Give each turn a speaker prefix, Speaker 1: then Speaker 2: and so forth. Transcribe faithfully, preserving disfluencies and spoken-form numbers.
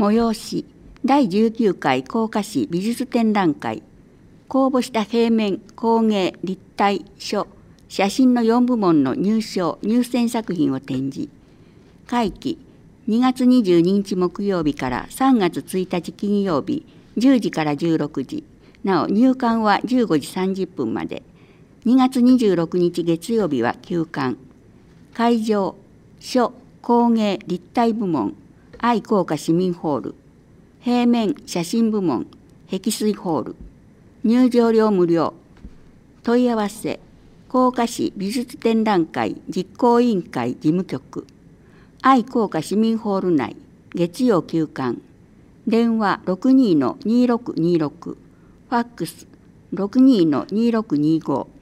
Speaker 1: 催しだいじゅうきゅうかい甲賀市美術展覧会、公募した平面、工芸、立体、書、写真のよんぶもんの入賞・入選作品を展示。会期にがつにじゅうににち木曜日からさんがつついたち金曜日じゅうじからじゅうろくじ、なお入館はじゅうごじさんじゅっぷんまで。にがつにじゅうろくにち月曜日は休館。会場、書、工芸、立体部門、愛好家市民ホール、平面、写真部門、壁水ホール。入場料無料。問い合わせ、甲賀市美術展覧会実行委員会事務局、愛好家市民ホール内、月曜休館。電話 ろくにーのにーろくにーろく、ファックス ろくにーのにーろくにーご。